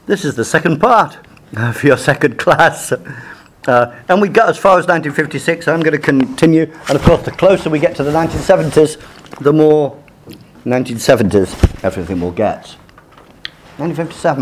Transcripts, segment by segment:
This is the second part for your second class. And we got as far as 1956. I'm going to continue. And of course, the closer we get to the 1970s, the more 1970s everything will get. 1957.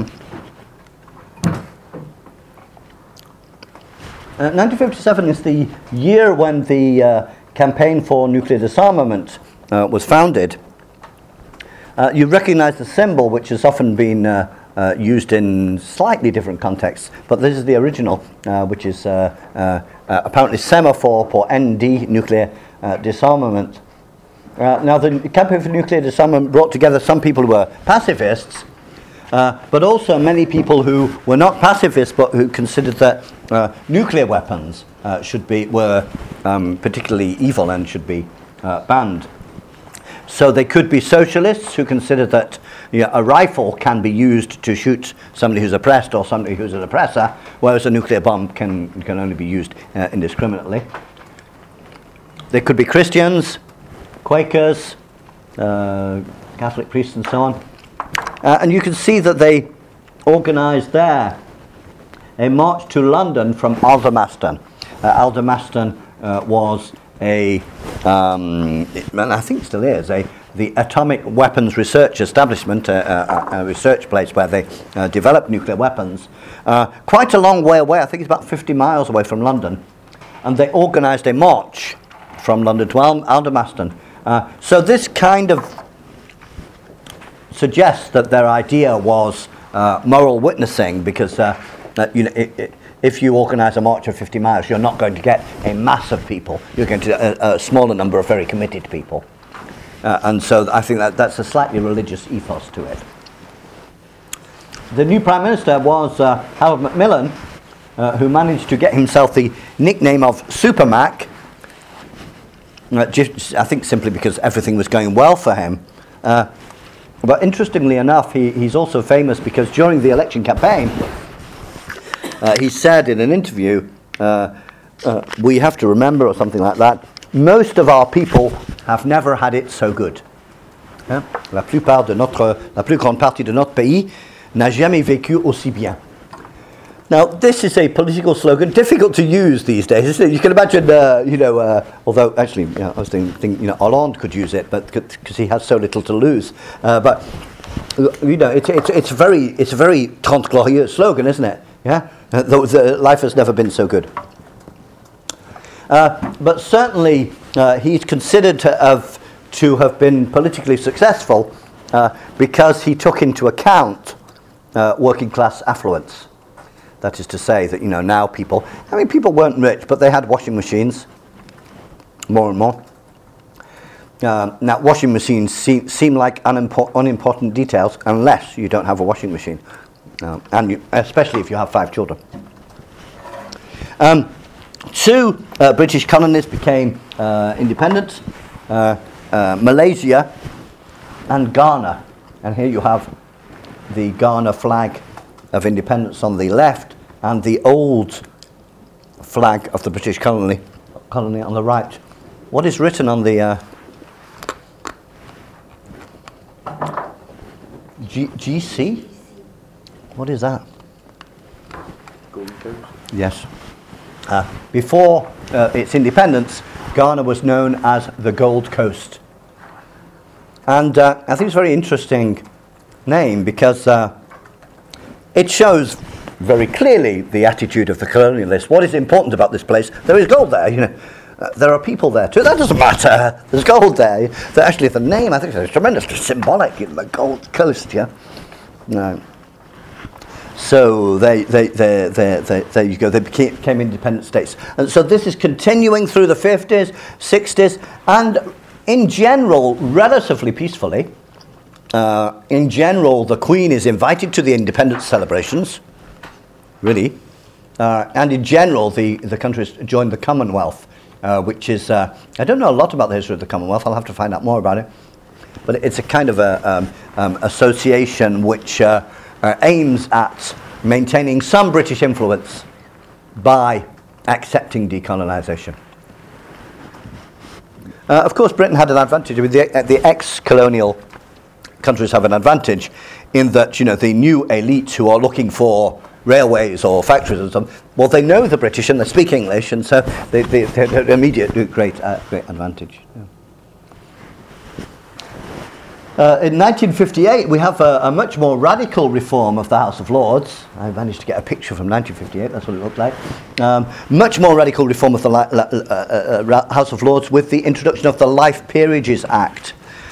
1957 is the year when the Campaign for Nuclear Disarmament was founded. You recognize the symbol, which has often been used in slightly different contexts, but this is the original, which is apparently semaphore for ND, nuclear disarmament. Now, the Campaign for Nuclear Disarmament brought together some people who were pacifists, but also many people who were not pacifists, but who considered that nuclear weapons were particularly evil and should be banned. So they could be socialists who considered that a rifle can be used to shoot somebody who's oppressed or somebody who's an oppressor, whereas a nuclear bomb can only be used indiscriminately. They could be Christians, Quakers, Catholic priests and so on. And you can see that they organised there a march to London from Aldermaston. Aldermaston was and I think still is, the Atomic Weapons Research Establishment, a research place where they developed nuclear weapons, quite a long way away. I think it's about 50 miles away from London. And they organised a march from London to Aldermaston. So this kind of suggests that their idea was moral witnessing, because if you organise a march of 50 miles, you're not going to get a mass of people. You're going to get a smaller number of very committed people. And so I think that's a slightly religious ethos to it. The new Prime Minister was Harold Macmillan, who managed to get himself the nickname of Super Mac, I think simply because everything was going well for him. But interestingly enough, he's also famous because during the election campaign, he said in an interview, we have to remember, or something like that, most of our people have never had it so good. La plus grande partie de notre pays n'a jamais vécu aussi bien. Now, this is a political slogan, difficult to use these days, isn't it? You can imagine, although actually, I was thinking, Hollande could use it, but because he has so little to lose. But it's a very Trente Glorieux slogan, isn't it? Yeah, life has never been so good. But certainly, he's considered to have been politically successful because he took into account working class affluence. That is to say that, now people weren't rich, but they had washing machines, more and more. Now, washing machines seem like unimportant details unless you don't have a washing machine, and especially if you have 5 children. 2 British colonies became independent, Malaysia and Ghana. And here you have the Ghana flag of independence on the left and the old flag of the British colony on the right. What is written on the GC? What is that? Gold Coast. Yes. Before its independence, Ghana was known as the Gold Coast. And I think it's a very interesting name because it shows very clearly the attitude of the colonialists. What is important about this place? There is gold there, there are people there too. That doesn't matter. There's gold there. Actually, the name, I think, is tremendously symbolic. The Gold Coast, yeah. No. So there you go. They became independent states, and so this is continuing through the 50s, 60s, and in general, relatively peacefully. In general, the Queen is invited to the independence celebrations, really, and in general, the countries joined the Commonwealth, which is I don't know a lot about the history of the Commonwealth. I'll have to find out more about it, but it's a kind of association which aims at maintaining some British influence by accepting decolonisation. Of course, Britain had an advantage. The ex-colonial countries have an advantage in that, you know, the new elites who are looking for railways or factories and something, well, they know the British and they speak English, and so they're immediate great advantage. Yeah. In 1958, we have a much more radical reform of the House of Lords. I managed to get a picture from 1958, that's what it looked like. Much more radical reform of the House of Lords with the introduction of the Life Peerages Act.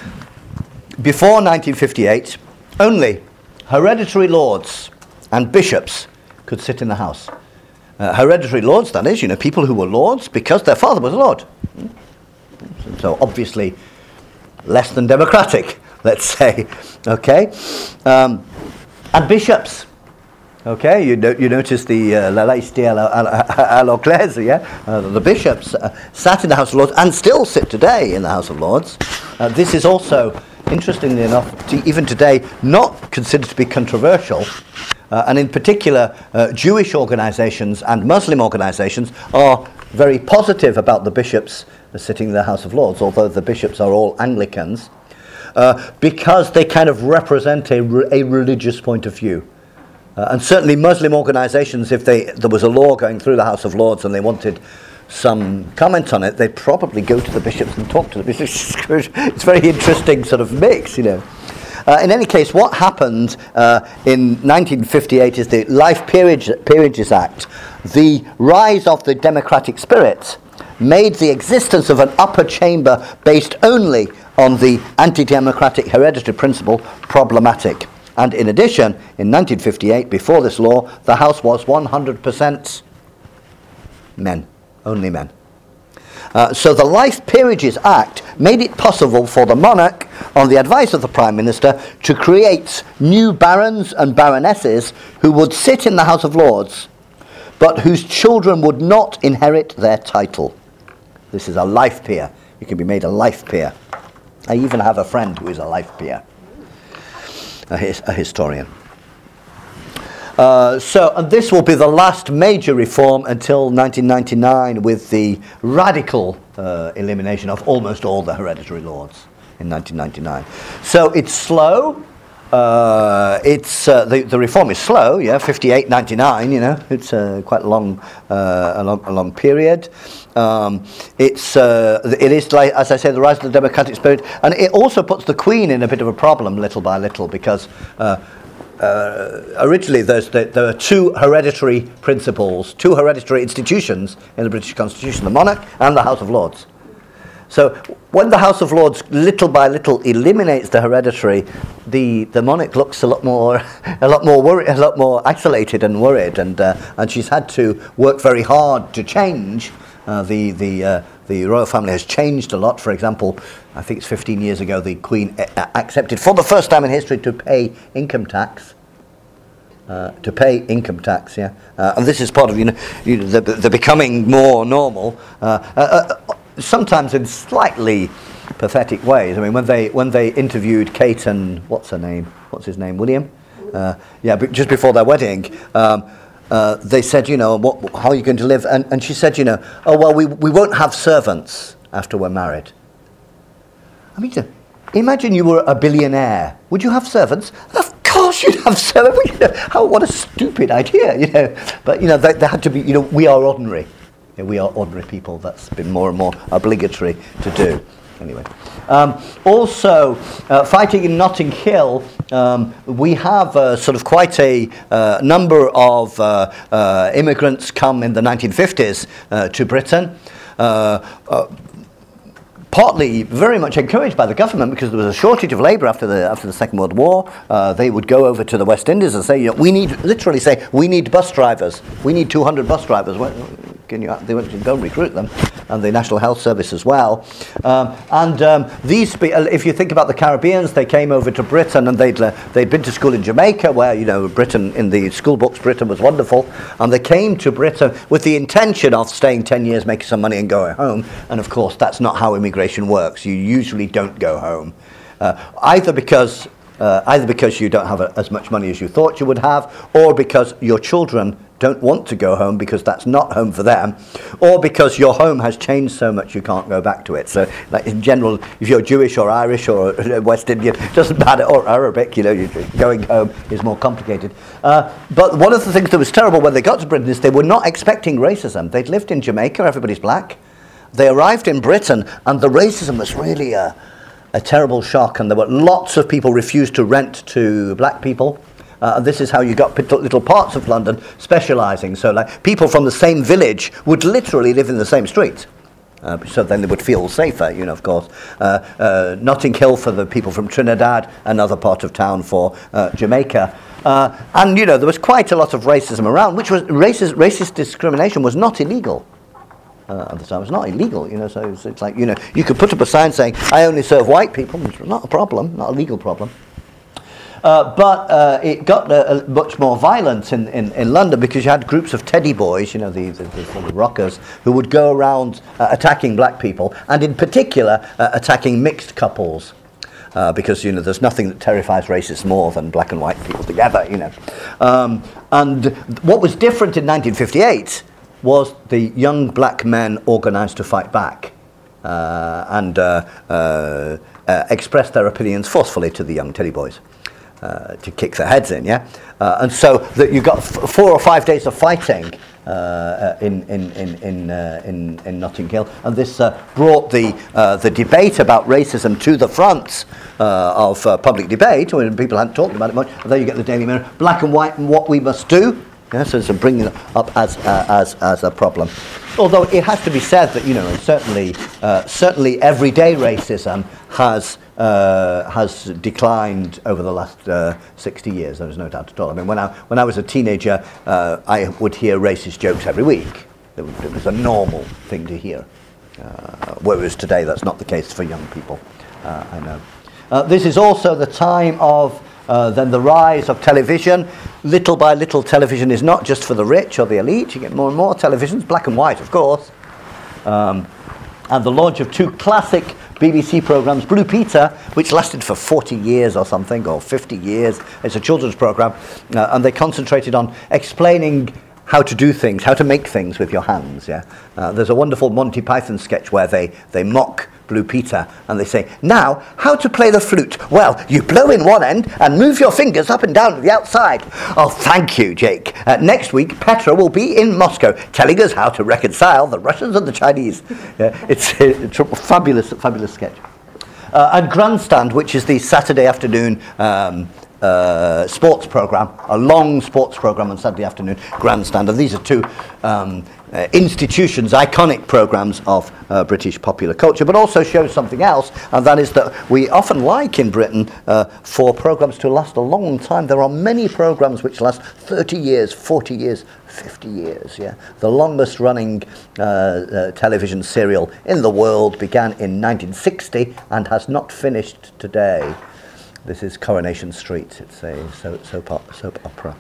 Before 1958, only hereditary lords and bishops could sit in the House. Hereditary lords, that is, you know, people who were lords because their father was a lord. So obviously less than democratic, let's say, okay? And bishops, okay? You notice the la laïcité à l'anglaise, yeah? The bishops sat in the House of Lords and still sit today in the House of Lords. This is also, interestingly enough, even today, not considered to be controversial. And in particular, Jewish organizations and Muslim organizations are very positive about the bishops sitting in the House of Lords, although the bishops are all Anglicans, because they kind of represent a religious point of view. And certainly Muslim organizations, if there was a law going through the House of Lords and they wanted some comment on it, they'd probably go to the bishops and talk to the bishops. It's a very interesting sort of mix, you know. In any case, what happened in 1958 is the Life Peerages Act. The rise of the democratic spirit made the existence of an upper chamber based only on the anti-democratic hereditary principle problematic. And in addition, in 1958, before this law, the House was 100% men, only men. So the Life Peerages Act made it possible for the monarch, on the advice of the Prime Minister, to create new barons and baronesses who would sit in the House of Lords, but whose children would not inherit their title. This is a life peer. You can be made a life peer. I even have a friend who is a life peer, a historian. And this will be the last major reform until 1999, with the radical elimination of almost all the hereditary lords in 1999. So it's slow. The reform is slow. Yeah, 58, 99. You know, it's quite a long period. It is, like, as I say, the rise of the democratic spirit, and it also puts the Queen in a bit of a problem, little by little, because originally there are two hereditary principles, two hereditary institutions in the British Constitution: the monarch and the House of Lords. So when the House of Lords little by little eliminates the hereditary, the monarch looks a lot more worried, a lot more isolated and worried, and she's had to work very hard to change. The royal family has changed a lot. For example, I think it's 15 years ago, the Queen accepted for the first time in history to pay income tax. Yeah, and this is part of they're becoming more normal. Sometimes in slightly pathetic ways. I mean, when they interviewed Kate and what's his name, William? But just before their wedding. They said, how are you going to live? And she said, we won't have servants after we're married. I mean, imagine you were a billionaire. Would you have servants? Of course you'd have servants. What a stupid idea, But, they had to be, we are ordinary. We are ordinary people. That's been more and more obligatory to do. Anyway, also fighting in Notting Hill, we have sort of quite a number of immigrants come in the 1950s to Britain. Partly very much encouraged by the government, because there was a shortage of labour after the Second World War. They would go over to the West Indies and say, we need bus drivers. We need 200 bus drivers. They went to go and recruit them, and the National Health Service as well. These, if you think about the Caribbeans, they came over to Britain, and they'd been to school in Jamaica, where Britain, in the school books, Britain was wonderful, and they came to Britain with the intention of staying 10 years, making some money, and going home. And of course, that's not how immigration works. You usually don't go home, either because you don't have as much money as you thought you would have, or because your children don't want to go home because that's not home for them, or because your home has changed so much you can't go back to it. So, like in general, if you're Jewish or Irish or West Indian, doesn't matter, or Arabic, going home is more complicated. But one of the things that was terrible when they got to Britain is they were not expecting racism. They'd lived in Jamaica, everybody's black. They arrived in Britain, and the racism was really a terrible shock, and there were lots of people refused to rent to black people. And this is how you got little parts of London specialising. So like people from the same village would literally live in the same street. So then they would feel safer, of course. Notting Hill for the people from Trinidad, another part of town for Jamaica. And, there was quite a lot of racism around, which was racist discrimination was not illegal. At the time, it's not illegal, so it's like, you could put up a sign saying, I only serve white people. It's not a problem, not a legal problem. But it got much more violent in London because you had groups of teddy boys, the rockers, who would go around attacking black people, and in particular attacking mixed couples. Because, there's nothing that terrifies racists more than black and white people together, And what was different in 1958 was the young black men organised to fight back and express their opinions forcefully to the young teddy boys. To kick their heads in, and so that you got 4 or 5 days of fighting in Notting Hill, and this brought the debate about racism to the front of public debate when people hadn't talked about it much. And there you get the Daily Mirror, black and white, and what we must do. So it's bringing it up as a problem. Although it has to be said that certainly everyday racism has declined over the last 60 years. There is no doubt at all. I mean, when I was a teenager, I would hear racist jokes every week. It was a normal thing to hear. Whereas today, that's not the case for young people. I know. This is also the time of then the rise of television. Little by little, television is not just for the rich or the elite. You get more and more televisions, black and white, of course. And the launch of 2 classic BBC programmes, Blue Peter, which lasted for 40 years or something, or 50 years. It's a children's programme, and they concentrated on explaining how to do things, how to make things with your hands. There's a wonderful Monty Python sketch where they mock Blue Peter, and they say, now, how to play the flute? Well, you blow in one end and move your fingers up and down to the outside. Oh, thank you, Jake. Next week, Petra will be in Moscow, telling us how to reconcile the Russians and the Chinese. It's a fabulous sketch. And Grandstand, which is the Saturday afternoon sports programme, a long sports programme on Saturday afternoon, Grandstand. And these are 2 institutions, iconic programmes of British popular culture, but also shows something else, and that is that we often like in Britain for programmes to last a long time. There are many programmes which last 30 years, 40 years, 50 years. The longest running television serial in the world began in 1960 and has not finished today. This is Coronation Street. It's a soap opera.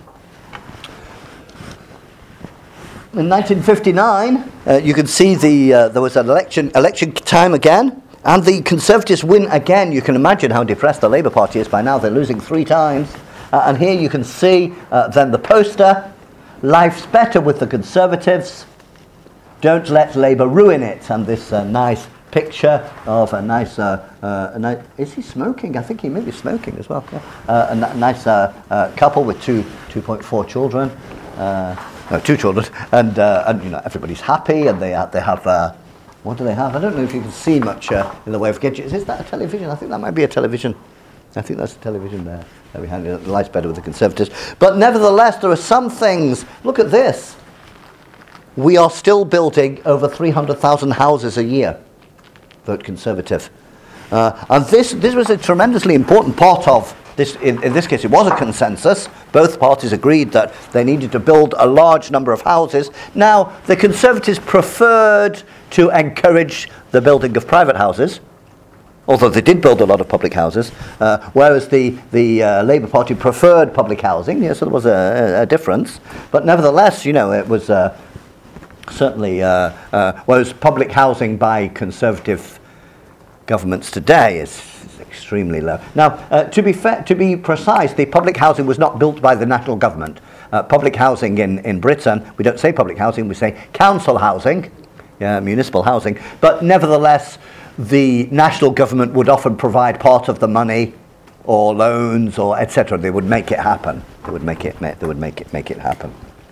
In 1959, you can see there was an election time again, and the Conservatives win again. You can imagine how depressed the Labour Party is by now. They're losing 3 times. And here you can see then the poster, life's better with the Conservatives, don't let Labour ruin it, and this nice picture of a nice, is he smoking? I think he may be smoking as well. A nice couple with 2.4 children. 2 children, and everybody's happy, and they have what do they have? I don't know if you can see much in the way of gadgets. Is that a television? I think that might be a television. I think that's a television there behind it. Life's better with the Conservatives. But nevertheless, there are some things. Look at this. We are still building over 300,000 houses a year. Vote Conservative. And this was a tremendously important part of this. In this case, it was a consensus. Both parties agreed that they needed to build a large number of houses. Now, the Conservatives preferred to encourage the building of private houses, although they did build a lot of public houses, whereas the Labour Party preferred public housing. Yes, so there was a difference. But nevertheless, it was certainly, whereas public housing by Conservative governments today is extremely low. Now, to be precise, the public housing was not built by the national government. public housing in Britain. We don't say public housing, we say council housing, municipal housing. But nevertheless, the national government would often provide part of the money or loans or etc. They would make it happen. They would make it happen.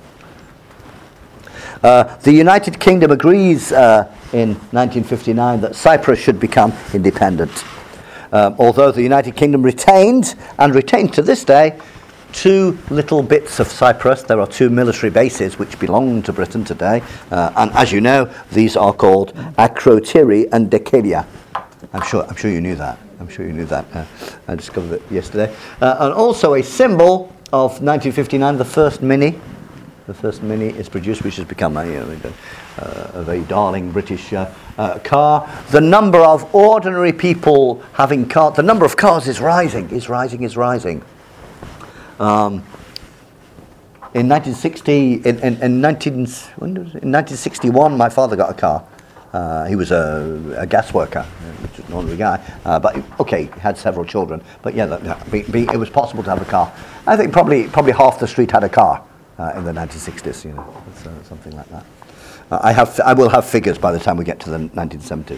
The United Kingdom agrees in 1959 that Cyprus should become independent. Although the United Kingdom retained to this day 2 little bits of Cyprus. There are 2 military bases which belong to Britain today, and as you know, these are called Akrotiri and Dekelia. I'm sure you knew that. I discovered it yesterday. And also a symbol of 1959, the first Mini. The first Mini is produced, which has become a very darling British car. The number of ordinary people having cars, the number of cars is rising. In 1961, my father got a car. He was a gas worker, which is an ordinary guy, but he had several children. But it was possible to have a car. I think probably half the street had a car in the 1960s. Something like that. I will have figures by the time we get to the 1970s.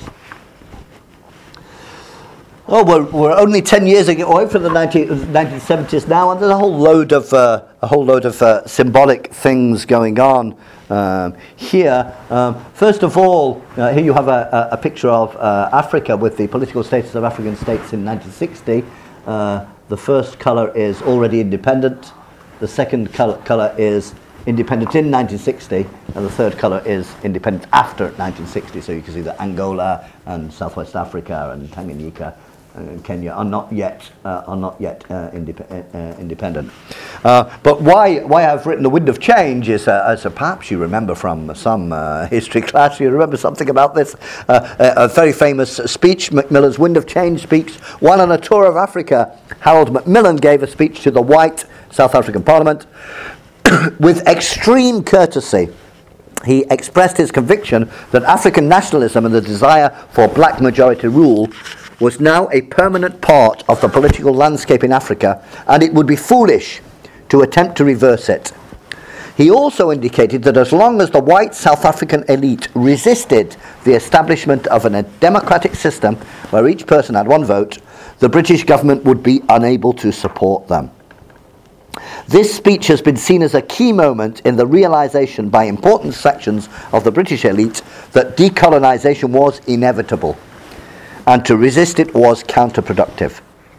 Oh, we're only 10 years away from the 1970s now, and there's a whole load of symbolic things going on here. First of all, here you have a picture of Africa with the political status of African states in 1960. The first colour is already independent. The second colour is independent in 1960, and the third colour is independent after 1960. So you can see that Angola and Southwest Africa and Tanganyika and Kenya are not yet independent. But why I've written The Wind of Change is, as perhaps you remember from some history class, you remember something about this, a very famous speech, Macmillan's Wind of Change speech. While on a tour of Africa, Harold Macmillan gave a speech to the white South African Parliament. With extreme courtesy, he expressed his conviction that African nationalism and the desire for black majority rule was now a permanent part of the political landscape in Africa, and it would be foolish to attempt to reverse it. He also indicated that as long as the white South African elite resisted the establishment of a democratic system where each person had one vote, the British government would be unable to support them. This speech has been seen as a key moment in the realization by important sections of the British elite that decolonisation was inevitable, and to resist it was counterproductive.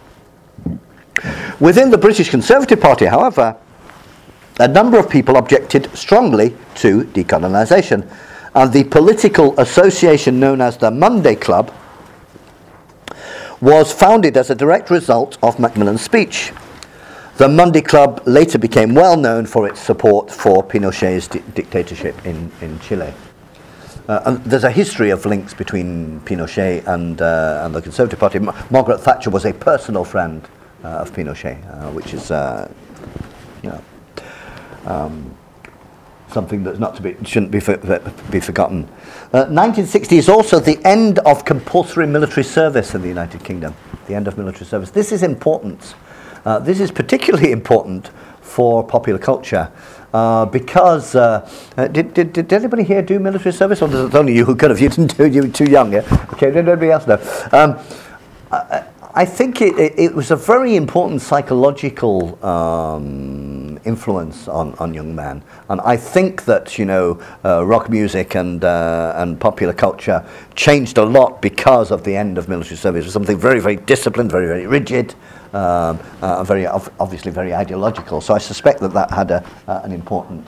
Within the British Conservative Party, however, a number of people objected strongly to decolonisation, and the political association known as the Monday Club was founded as a direct result of Macmillan's speech. The Monday Club later became well known for its support for Pinochet's dictatorship in Chile. And there's a history of links between Pinochet and the Conservative Party. Margaret Thatcher was a personal friend of Pinochet, which is something that's shouldn't be forgotten. 1960 is also the end of compulsory military service in the United Kingdom. The end of military service. This is important. This is particularly important for popular culture because did anybody here do military service, or is it only you who could have? You didn't do. You were too young. Yeah? Okay, did anybody else know? I think it was a very important psychological influence on young men, and I think that rock music and popular culture changed a lot because of the end of military service. It was something very, very disciplined, very, very rigid. Very obviously very ideological. So I suspect that had an important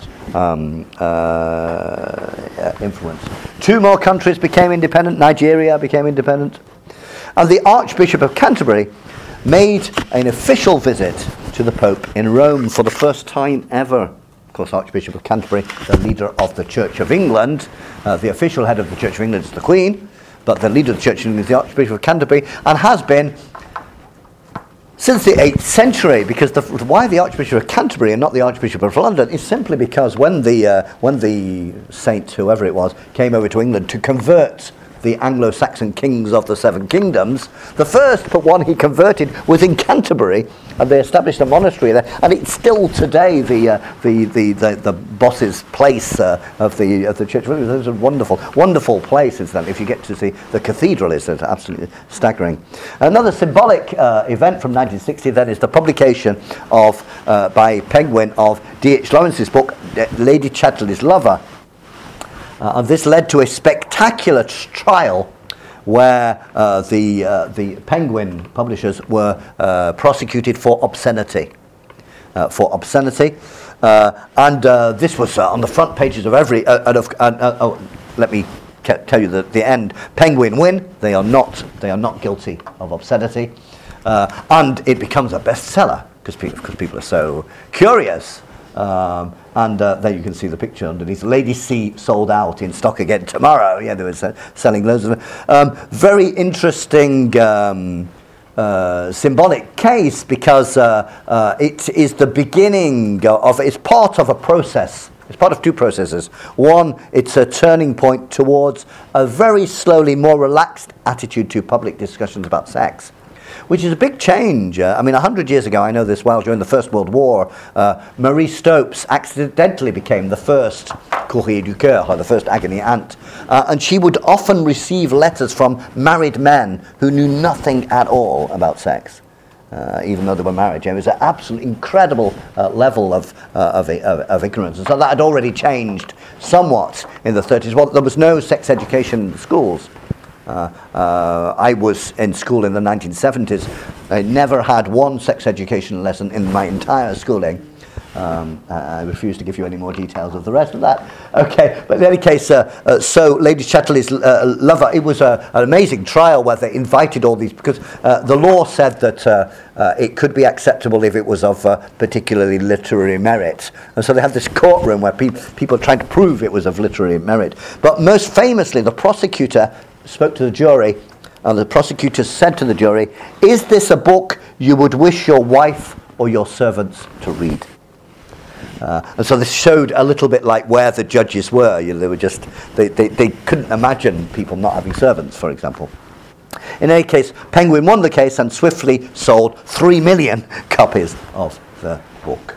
influence. 2 more countries became independent. Nigeria became independent. And the Archbishop of Canterbury made an official visit to the Pope in Rome for the first time ever. Of course, Archbishop of Canterbury, the leader of the Church of England. The official head of the Church of England is the Queen, but the leader of the Church of England is the Archbishop of Canterbury, and has been since the 8th century, because why the Archbishop of Canterbury and not the Archbishop of London is simply because when the saint, whoever it was, came over to England to convert the Anglo-Saxon kings of the Seven Kingdoms. The first but one he converted was in Canterbury, and they established a monastery there. And it's still today the boss's place of the church. It was a wonderful place, incidentally. If you get to see the cathedral, it's absolutely staggering. Another symbolic event from 1960 then is the publication of by Penguin of D.H. Lawrence's book Lady Chatterley's Lover. And this led to a spectacular trial where the Penguin publishers were prosecuted for obscenity. And this was on the front pages of every... let me tell you the end. Penguin win. They are not guilty of obscenity. And it becomes a bestseller because people are so curious. And there you can see the picture underneath. Lady C sold out, in stock again tomorrow. Yeah, they were selling loads of it. Very interesting symbolic case because it is the beginning of, it's part of a process. It's part of two processes. One, it's a turning point towards a very slowly more relaxed attitude to public discussions about sex, which is a big change. 100 years ago, I know this well, during the First World War, Marie Stopes accidentally became the first courrier du cœur, or the first agony aunt. And she would often receive letters from married men who knew nothing at all about sex, even though they were married. It was an absolutely incredible level of ignorance. And so that had already changed somewhat in the 30s. Well, there was no sex education in the schools. I was in school in the 1970s. I never had one sex education lesson in my entire schooling. I refuse to give you any more details of the rest of that. Okay, but in any case, so Lady Chatterley's Lover, it was an amazing trial where they invited all these, because the law said that it could be acceptable if it was of particularly literary merit. And so they had this courtroom where people tried to prove it was of literary merit. But most famously, the prosecutor spoke to the jury, and the prosecutor said to the jury, "Is this a book you would wish your wife or your servants to read?" And so this showed a little bit like where the judges were. They were just, they couldn't imagine people not having servants, for example. In any case, Penguin won the case and swiftly sold 3 million copies of the book.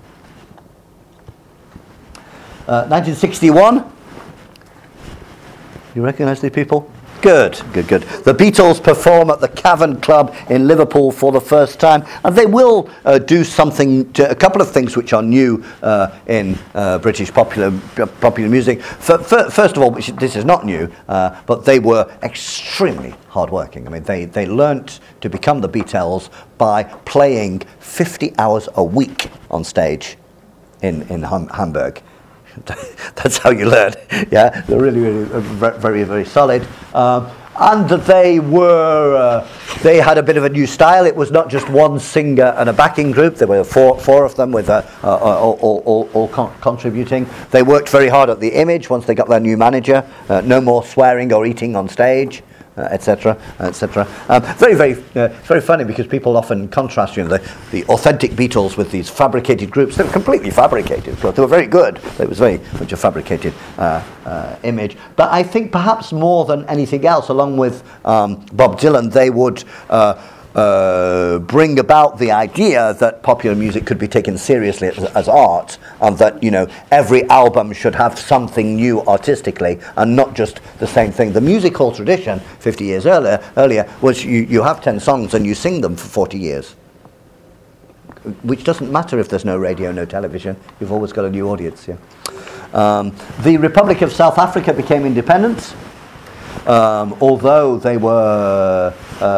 1961. You recognise these people? Good. The Beatles perform at the Cavern Club in Liverpool for the first time, and they will do a couple of things which are new in British popular music. First of all, this is not new, but they were extremely hardworking. They learnt to become the Beatles by playing 50 hours a week on stage in Hamburg. That's how you learn. Yeah, they're really very, very solid. And they had a bit of a new style. It was not just one singer and a backing group. There were four of them with all contributing. They worked very hard at the image once they got their new manager. No more swearing or eating on stage, etc., etc. It's very funny because people often contrast, the authentic Beatles with these fabricated groups. They were completely fabricated, but they were very good. It was very much a fabricated image. But I think perhaps more than anything else, along with Bob Dylan, they would bring about the idea that popular music could be taken seriously as art, and that every album should have something new artistically and not just the same thing. The music hall tradition 50 years earlier was you have 10 songs and you sing them for 40 years, which doesn't matter if there's no radio, no television. You've always got a new audience. The Republic of South Africa became independent, although they were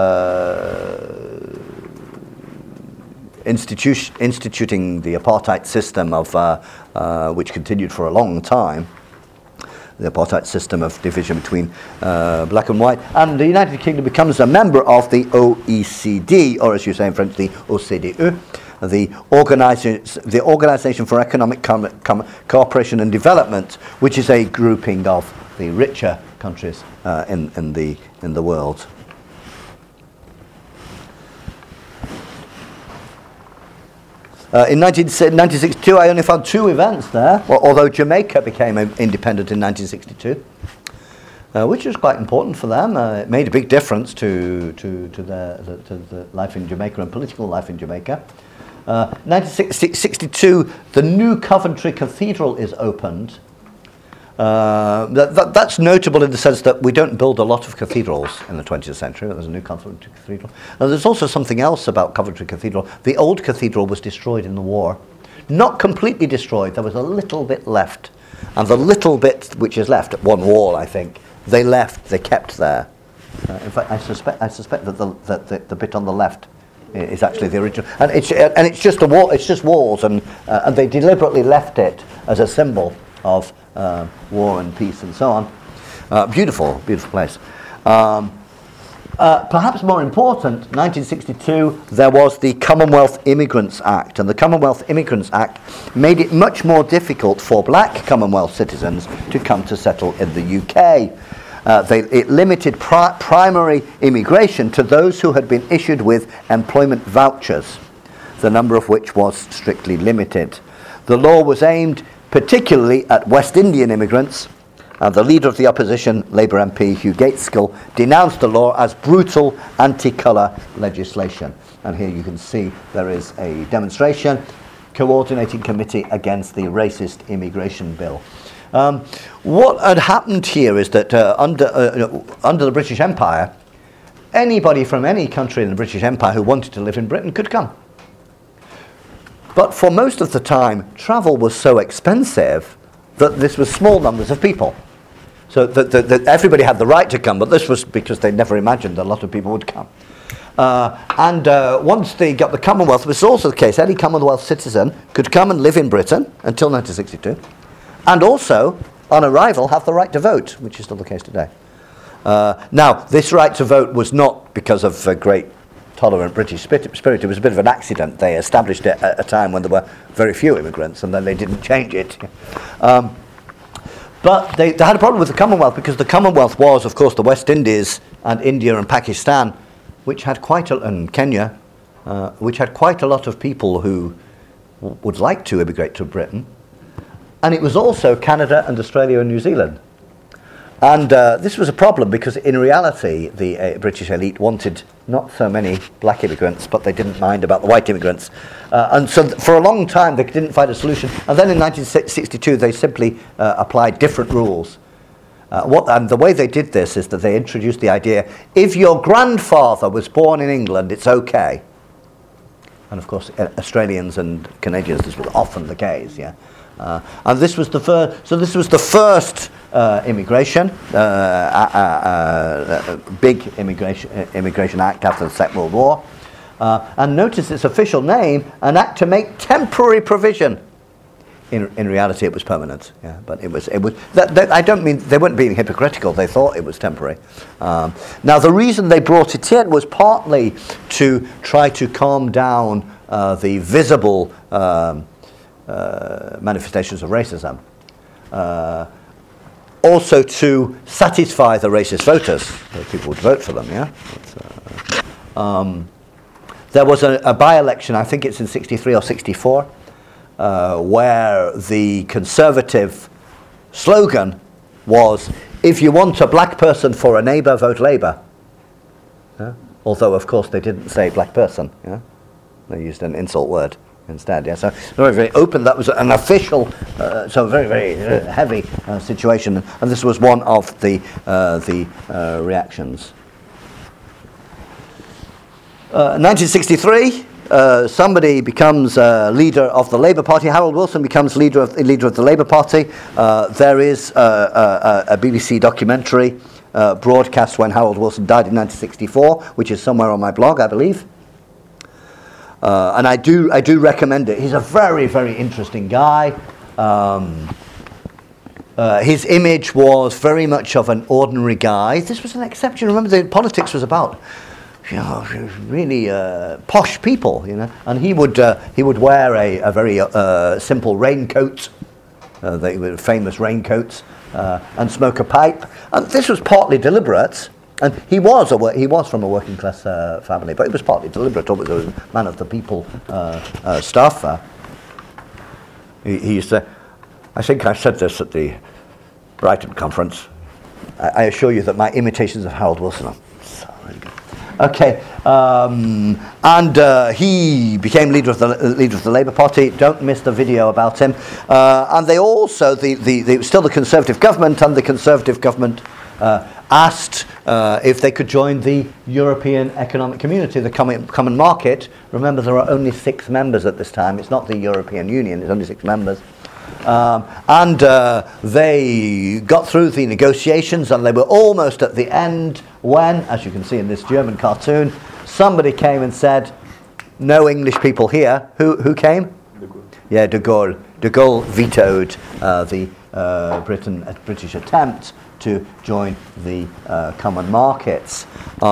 instituting the apartheid system of which continued for a long time, the apartheid system of division between black and white. And the United Kingdom becomes a member of the OECD, or as you say in French, the OCDE, the Organization for Economic Cooperation and Development, which is a grouping of the richer countries in the world. In 1962, I only found 2 events there, although Jamaica became independent in 1962. which was quite important for them. It made a big difference to the life in Jamaica and political life in Jamaica. 1962, the new Coventry Cathedral is opened. That's notable in the sense that we don't build a lot of cathedrals in the 20th century. There's a new Coventry Cathedral. And there's also something else about Coventry Cathedral. The old cathedral was destroyed in the war. Not completely destroyed, there was a little bit left. And the little bit which is left, at one wall I think, they kept there. In fact, I suspect that the bit on the left is actually the original. And it's just a wall, it's just walls, and they deliberately left it as a symbol of war and peace and so on. Beautiful place. Perhaps more important, 1962, there was the Commonwealth Immigrants Act, and the Commonwealth Immigrants Act made it much more difficult for black Commonwealth citizens to come to settle in the UK. It limited primary immigration to those who had been issued with employment vouchers, the number of which was strictly limited. The law was aimed particularly at West Indian immigrants, and the leader of the opposition, Labour MP Hugh Gaitskell, denounced the law as brutal anti-colour legislation. And here you can see there is a demonstration, coordinating committee against the racist immigration bill. What had happened here is that under the British Empire, anybody from any country in the British Empire who wanted to live in Britain could come. But for most of the time, travel was so expensive that this was small numbers of people. So that everybody had the right to come, but this was because they never imagined that a lot of people would come. Once they got the Commonwealth, it was also the case, any Commonwealth citizen could come and live in Britain until 1962, and also, on arrival, have the right to vote, which is still the case today. Now, this right to vote was not because of a great tolerant British spirit. It was a bit of an accident. They established it at a time when there were very few immigrants, and then they didn't change it. But they had a problem with the Commonwealth, because the Commonwealth was, of course, the West Indies and India and Pakistan, which had and Kenya, which had quite a lot of people who would like to immigrate to Britain. And it was also Canada and Australia and New Zealand. And this was a problem because in reality the British elite wanted not so many black immigrants, but they didn't mind about the white immigrants. And so for a long time they didn't find a solution. And then in 1962 they simply applied different rules. And the way they did this is that they introduced the idea, if your grandfather was born in England, it's okay. And of course Australians and Canadians, this was often the case, yeah. And this was the first. So this was the first immigration, big immigration act after the Second World War. And notice its official name: an act to make temporary provision. In reality, it was permanent. Yeah, but it was. I don't mean they weren't being hypocritical. They thought it was temporary. Now, the reason they brought it in was partly to try to calm down the visible manifestations of racism, also to satisfy the racist voters, so people would vote for them. Yeah. There was a by-election, I think it's in 63 or 64, where the Conservative slogan was, "If you want a black person for a neighbour, vote Labour." Yeah? Although, of course, they didn't say black person. Yeah? They used an insult word instead. Yeah, so very, very open. That was an official, so very, very heavy situation, and this was one of the reactions. 1963, somebody becomes leader of the Labour Party. Harold Wilson becomes leader of the Labour Party. There is a BBC documentary broadcast when Harold Wilson died in 1964, which is somewhere on my blog, I believe. And I do recommend it. He's a very, very interesting guy. His image was very much of an ordinary guy. This was an exception. Remember, the politics was about, really posh people, And he would wear a very simple raincoat, they were famous raincoats, and smoke a pipe. And this was partly deliberate. And he was from a working class family, but it was partly deliberate. It was a man of the people stuff. He used to, I think I said this at the Brighton conference. I assure you that my imitations of Harold Wilson are so really good. Okay, and he became leader of the Labour Party. Don't miss the video about him. And they also, still the Conservative government, and the Conservative government asked if they could join the European Economic Community, the common market. Remember, there are only 6 members at this time. It's not the European Union, it's only 6 members. And they got through the negotiations, and they were almost at the end when, as you can see in this German cartoon, somebody came and said, no English people here. Who came? De Gaulle. Yeah, de Gaulle. De Gaulle vetoed the British attempt to join the common markets.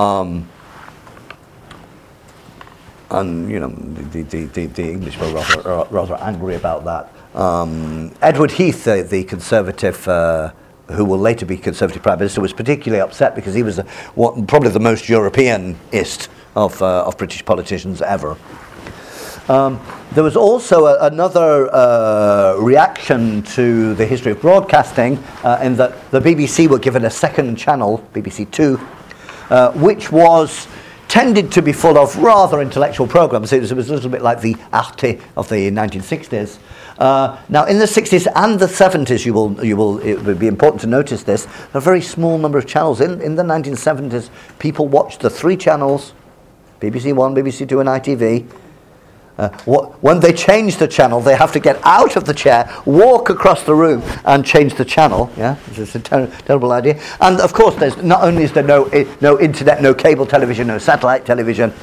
And, you know, the English were rather angry about that. Edward Heath, the Conservative, who will later be Conservative Prime Minister, was particularly upset because he was probably the most Europeanist of British politicians ever. There was also another reaction to the history of broadcasting in that the BBC were given a second channel, BBC Two, which tended to be full of rather intellectual programs. It was a little bit like the Arte of the 1960s. Now, in the 60s and the 70s, it would be important to notice this, a very small number of channels. In the 1970s, people watched the 3 channels, BBC One, BBC Two, and ITV. When they change the channel, they have to get out of the chair, walk across the room, and change the channel. Yeah, it's a terrible idea. And of course, not only is there no internet, no cable television, no satellite television,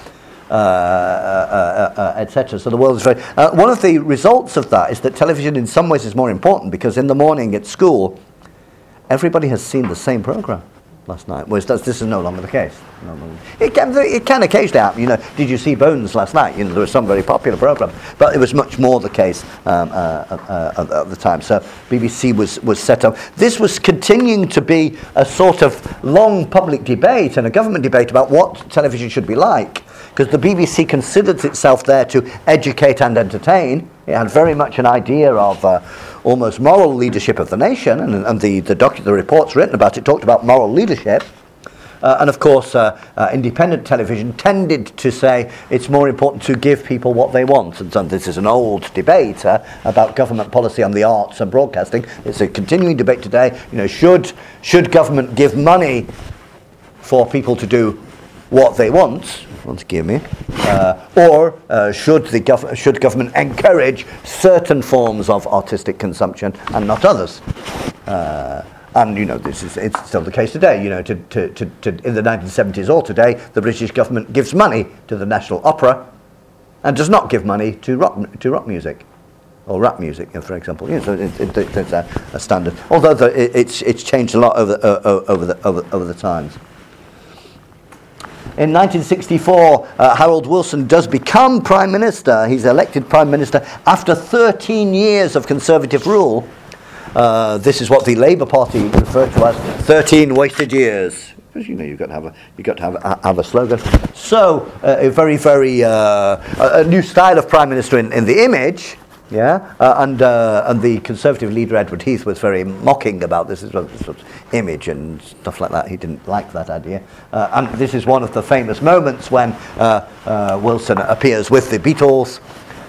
etc. So the world is very. One of the results of that is that television, in some ways, is more important because in the morning at school, everybody has seen the same program last night. Whereas this is no longer the case. It can occasionally happen. You know, did you see Bones last night? You know, there was some very popular program, but it was much more the case at the time. So BBC was set up. This was continuing to be a sort of long public debate and a government debate about what television should be like, because the BBC considered itself there to educate and entertain. It had very much an idea of almost moral leadership of the nation, and the reports written about it talked about moral leadership. And of course, independent television tended to say it's more important to give people what they want. And so this is an old debate about government policy on the arts and broadcasting. It's a continuing debate today. You know, should government give money for people to do what they want to give me, or should government encourage certain forms of artistic consumption and not others? And you know, it's still the case today. You know, in the 1970s or today, the British government gives money to the National Opera, and does not give money to rock music, or rap music, for example. You know, so it's a standard. Although it's changed a lot over the times. In 1964, Harold Wilson does become Prime Minister. He's elected Prime Minister after 13 years of Conservative rule. This is what the Labour Party referred to as 13 wasted years. Because you know you've got to have a slogan. So a very a new style of Prime Minister in the image. Yeah, and the Conservative leader Edward Heath was very mocking about this sort of image and stuff like that. He didn't like that idea, and this is one of the famous moments when Wilson appears with the Beatles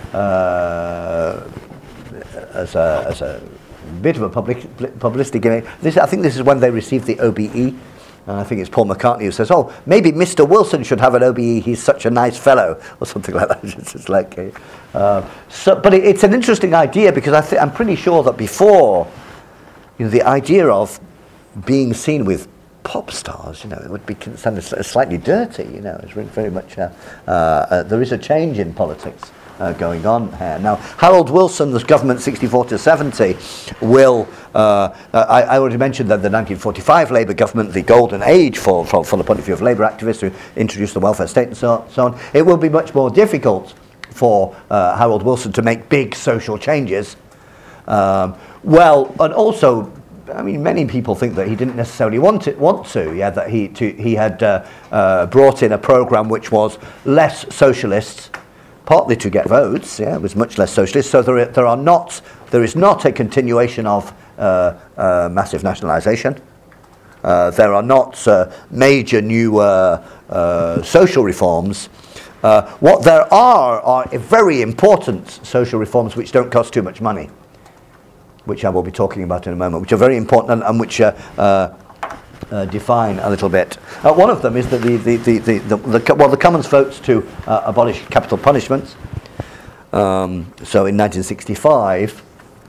as a bit of a publicity gimmick. I think this is when they received the OBE. I think it's Paul McCartney who says, "Oh, maybe Mr. Wilson should have an OBE. He's such a nice fellow," or something like that. It's like, but it's an interesting idea because I'm pretty sure that before, you know, the idea of being seen with pop stars, you know, it would be considered slightly dirty. You know, it's very much there is a change in politics going on here. Now, Harold Wilson, the government 64 to 70, will, I already mentioned that the 1945 Labour government, the golden age from the point of view of Labour activists who introduced the welfare state and so on, it will be much more difficult for Harold Wilson to make big social changes. Well, and also, I mean, many people think that he didn't necessarily want to. Yeah, that he had brought in a programme which was less socialist, partly to get votes. Yeah, it was much less socialist. So there is not a continuation of massive nationalisation. there are not major new social reforms. What there are very important social reforms which don't cost too much money, which I will be talking about in a moment, which are very important and which define a little bit. One of them is that the Commons votes to abolish capital punishments. So in 1965,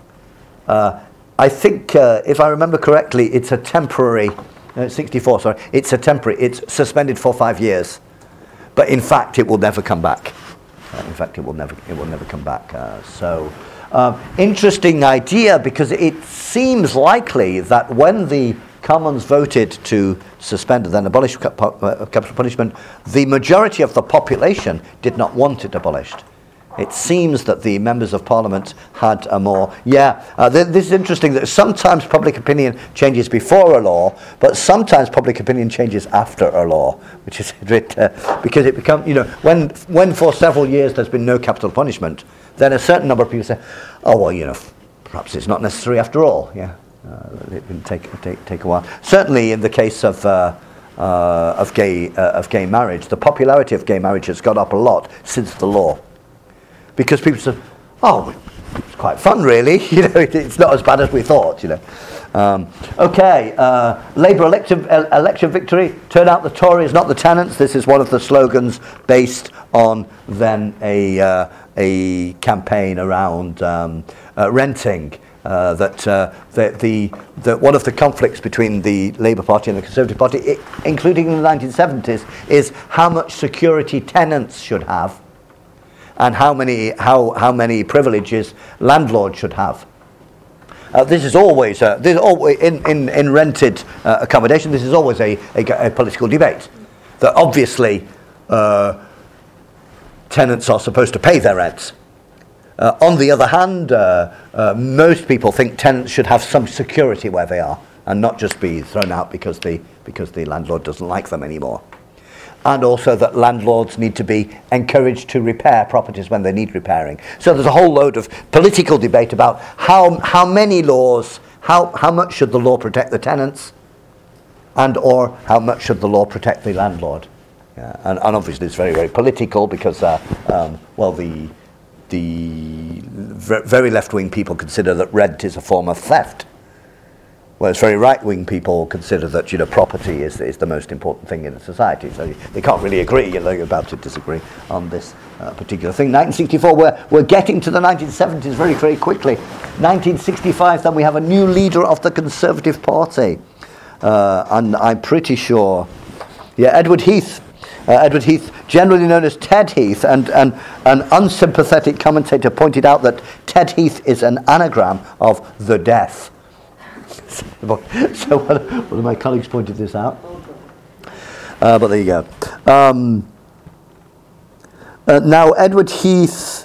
I think, if I remember correctly, it's a temporary. 64, sorry. It's a temporary. It's suspended for 5 years, but in fact, it will never come back. It will never come back. Interesting idea, because it seems likely that when the Commons voted to suspend and then abolish capital punishment, the majority of the population did not want it abolished. It seems that the members of Parliament had a more... this is interesting, that sometimes public opinion changes before a law, but sometimes public opinion changes after a law, which is a bit... because it becomes, when for several years there's been no capital punishment, then a certain number of people say, oh, well, perhaps it's not necessary after all, it can take a while. Certainly in the case of gay marriage, the popularity of gay marriage has gone up a lot since the law. Because people say, oh, it's quite fun, really. It's not as bad as we thought. Labour election victory. Turn out the Tories, not the tenants. This is one of the slogans based on then a campaign around renting. That one of the conflicts between the Labour Party and the Conservative Party, including in the 1970s, is how much security tenants should have, and how many privileges landlords should have. This is always in rented accommodation. This is always a political debate. That obviously tenants are supposed to pay their rents. On the other hand, most people think tenants should have some security where they are, and not just be thrown out because the landlord doesn't like them anymore. And also that landlords need to be encouraged to repair properties when they need repairing. So there's a whole load of political debate about how many laws, how much should the law protect the tenants, and or how much should the law protect the landlord. And obviously it's very, very political, because the very left-wing people consider that rent is a form of theft, whereas very right-wing people consider that property is the most important thing in a society. So they can't really agree. They're about to disagree on this particular thing. 1964, we're getting to the 1970s very, very quickly. 1965, then we have a new leader of the Conservative Party, and I'm pretty sure, Edward Heath. Edward Heath, generally known as Ted Heath, and an unsympathetic commentator pointed out that Ted Heath is an anagram of the death. So one of my colleagues pointed this out. But there you go. Now, Edward Heath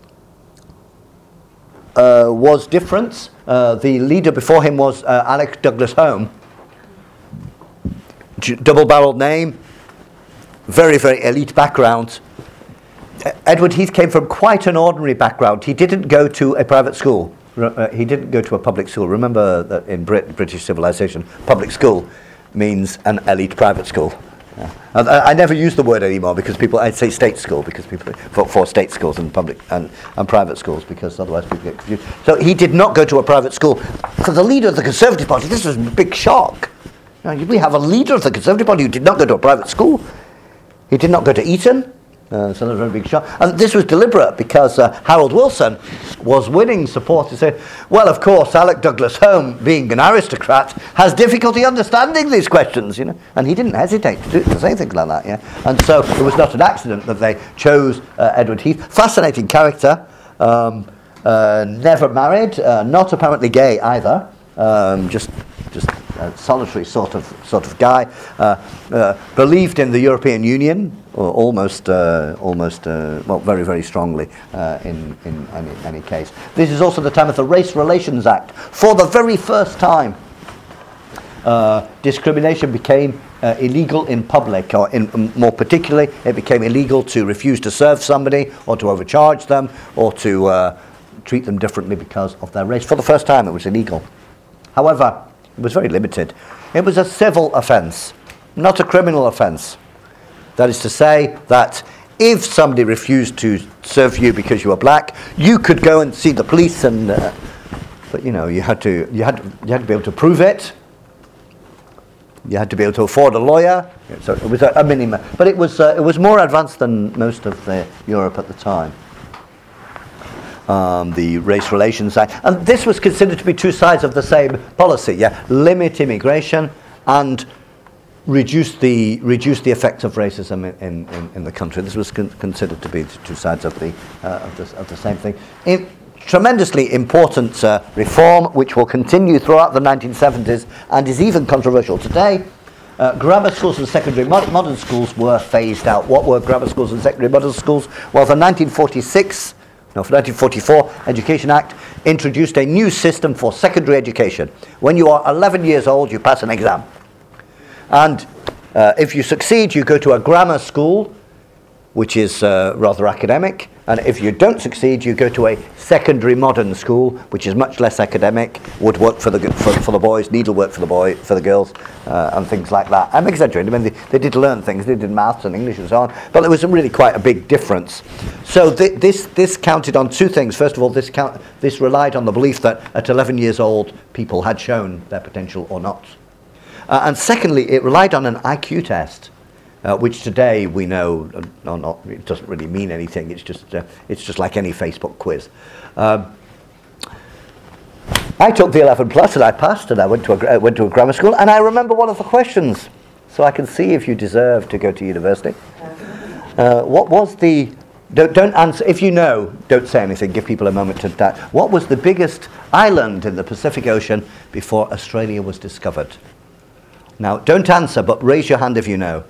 was different. The leader before him was Alec Douglas Home. Double-barreled name. Very, very elite background. Edward Heath came from quite an ordinary background. He didn't go to a private school. He didn't go to a public school. Remember that in British civilization, public school means an elite private school. I never use the word anymore, because I'd say state school, because people for state schools and public and private schools, because otherwise people get confused. So he did not go to a private school. For the leader of the Conservative Party, this was a big shock. We have a leader of the Conservative Party who did not go to a private school. He did not go to Eton, so that was a very big shock. And this was deliberate, because Harold Wilson was winning support to say, well, of course, Alec Douglas Home, being an aristocrat, has difficulty understanding these questions, And he didn't hesitate to say things like that, And so it was not an accident that they chose Edward Heath. Fascinating character, never married, not apparently gay either, just a solitary sort of guy, believed in the European Union, or very, very strongly in any case. This is also the time of the Race Relations Act. For the very first time, discrimination became illegal in public, or more particularly, it became illegal to refuse to serve somebody, or to overcharge them, or to treat them differently because of their race. For the first time, it was illegal. However, It was very limited. It was a civil offence, not a criminal offence. That is to say that if somebody refused to serve you because you were black, you could go and see the police, and but you had to be able to prove it. You had to be able to afford a lawyer. So it was a minimum, but it was more advanced than most of Europe at the time. The Race Relations Act, and this was considered to be two sides of the same policy. Yeah, limit immigration and reduce the effects of racism in the country. This was considered to be the two sides of the same thing. Tremendously important reform, which will continue throughout the 1970s and is even controversial today. Grammar schools and secondary modern schools were phased out. What were grammar schools and secondary modern schools? Well, the 1944 Education Act introduced a new system for secondary education. When you are 11 years old, you pass an exam. And if you succeed, you go to a grammar school, which is rather academic. And if you don't succeed, you go to a secondary modern school, which is much less academic, would work for the boys, needlework for the girls, and things like that. I'm exaggerating. I mean, they did learn things. They did maths and English and so on, but there was really quite a big difference. So this counted on two things. First of all, this relied on the belief that at 11 years old, people had shown their potential or not. And secondly, it relied on an IQ test. Which today we know, it doesn't really mean anything. It's just like any Facebook quiz. I took the 11 plus and I passed, and I went to a grammar school, and I remember one of the questions, so I can see if you deserve to go to university. What was the? Don't answer if you know. Don't say anything. Give people a moment to that. What was the biggest island in the Pacific Ocean before Australia was discovered? Now, don't answer, but raise your hand if you know.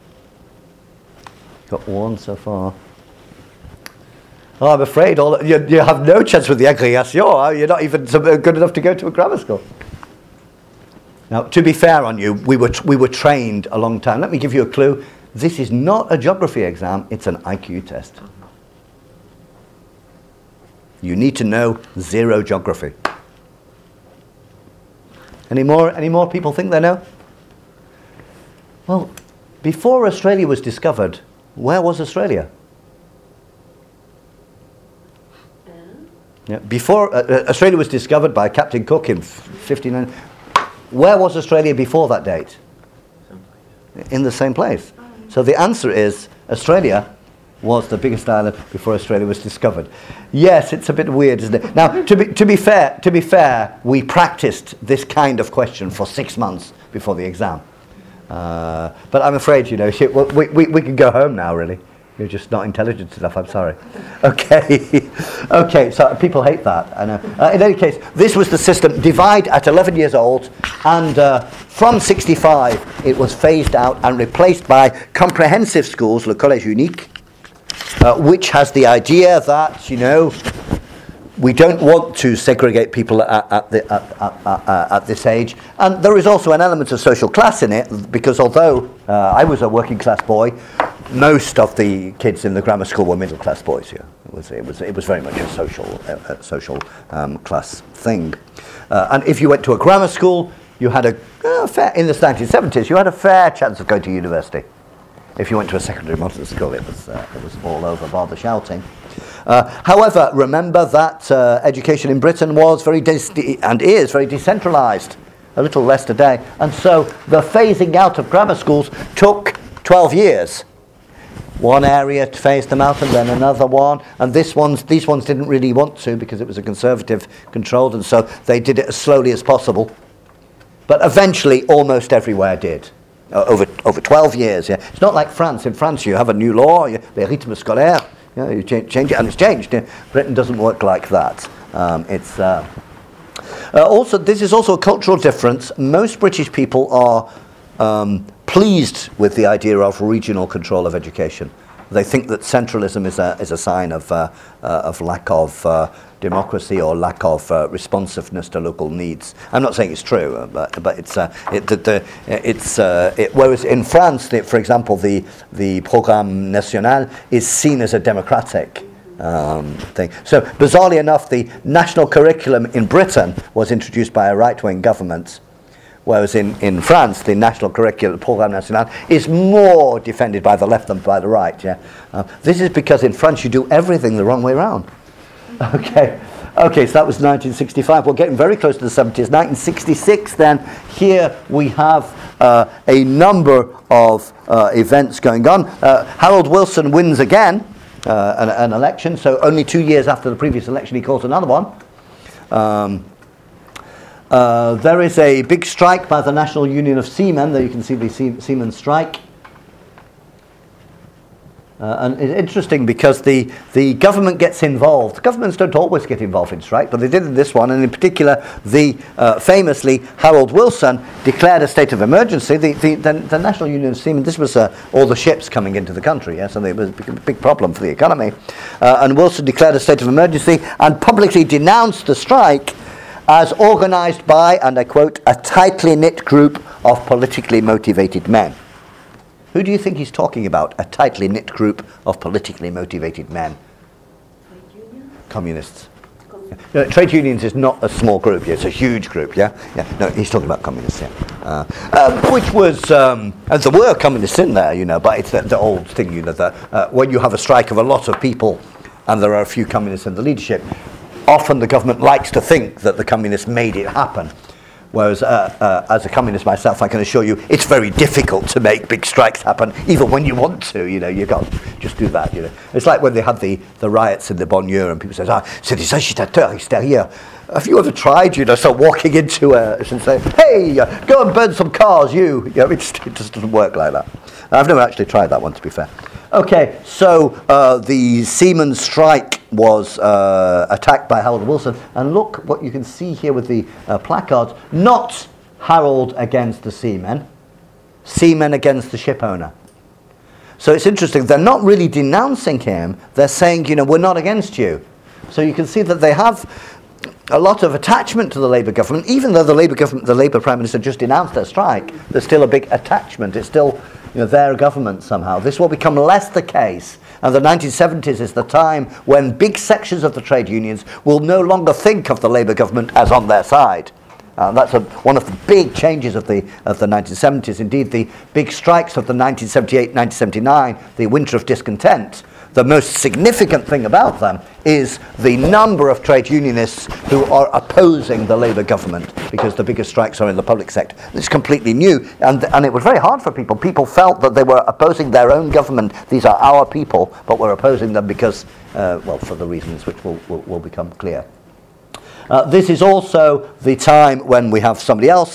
Got one so far. Oh, I'm afraid you have no chance with the agrégation. You're not even good enough to go to a grammar school. Now, to be fair on you, we were trained a long time. Let me give you a clue. This is not a geography exam. It's an IQ test. You need to know zero geography. Any more people think they know? Well, before Australia was discovered, where was Australia? Yeah, before Australia was discovered by Captain Cook in 1500, where was Australia before that date? In the same place. So the answer is Australia was the biggest island before Australia was discovered. Yes, it's a bit weird, isn't it? Now, to be fair, we practiced this kind of question for 6 months before the exam. But I'm afraid, we can go home now, really. You're just not intelligent enough, I'm sorry. Okay, so people hate that, I know. In any case, this was the system, divide at 11 years old, and from 65 it was phased out and replaced by comprehensive schools, le collège unique, which has the idea that, we don't want to segregate people at this age. And there is also an element of social class in it, because although I was a working class boy, most of the kids in the grammar school were middle class boys. Yeah, it was very much a social class thing. And if you went to a grammar school, you had in the 1970s, you had a fair chance of going to university. If you went to a secondary modern school, it was all over bar the shouting. However, remember that education in Britain was and is very decentralised, a little less today. And so the phasing out of grammar schools took 12 years. One area phased them out and then another one. And these ones didn't really want to, because it was a conservative controlled, and so they did it as slowly as possible. But eventually almost everywhere did. Over 12 years. Yeah. It's not like France. In France you have a new law, the rythme scolaire. You change it, and it's changed. Britain doesn't work like that. Also, this is also a cultural difference. Most British people are pleased with the idea of regional control of education. They think that centralism is a sign of lack of democracy or lack of responsiveness to local needs. I'm not saying it's true, but whereas in France, for example, the Programme National is seen as a democratic thing. So bizarrely enough, the national curriculum in Britain was introduced by a right-wing government, whereas in France, the National Curriculum Programme National is more defended by the left than by the right. Yeah, this is because in France you do everything the wrong way around. Okay, so that was 1965. We're getting very close to the 70s. 1966, then, here we have a number of events going on. Harold Wilson wins again an election, so only 2 years after the previous election he calls another one. There is a big strike by the National Union of Seamen. There you can see the Seamen strike. And it's interesting because the government gets involved. Governments don't always get involved in strike, but they did in this one, and in particular, famously, Harold Wilson declared a state of emergency. The National Union of Seamen, this was all the ships coming into the country, yeah, so it was a big problem for the economy. And Wilson declared a state of emergency and publicly denounced the strike as organised by, and I quote, a tightly knit group of politically motivated men. Who do you think he's talking about? A tightly knit group of politically motivated men. Trade unions? Communists. No, trade unions is not a small group. Yeah, it's a huge group. Yeah. No, he's talking about communists. Yeah. Which was, and there were communists in there, you know, but it's the old thing, you know, that when you have a strike of a lot of people, and there are a few communists in the leadership, often the government likes to think that the communists made it happen. Whereas, as a communist myself, I can assure you, it's very difficult to make big strikes happen, even when you want to. You know, you can't just do that. You know, it's like when they had the riots in the banlieue, and people say, c'est des agitateurs extérieurs. Have you ever tried, you know, so walking into and say, hey, go and burn some cars, you? You know, it just doesn't work like that. I've never actually tried that one, to be fair. Okay, so the Seamen strike was attacked by Harold Wilson, and look what you can see here with the placards. Not Harold against the seamen, seamen against the ship owner. So it's interesting, they're not really denouncing him, they're saying, you know, we're not against you. So you can see that they have a lot of attachment to the Labour government, even though the Labour Prime Minister just announced their strike, there's still a big attachment, it's still, you know, their government somehow. This will become less the case, and the 1970s is the time when big sections of the trade unions will no longer think of the Labour government as on their side. That's one of the big changes of the 1970s. Indeed, the big strikes of the 1978, 1979, the winter of discontent, the most significant thing about them is the number of trade unionists who are opposing the Labour government, because the biggest strikes are in the public sector. It's completely new, and it was very hard for people. People felt that they were opposing their own government. These are our people, but we're opposing them because, well, for the reasons which will become clear. This is also the time when we have somebody else,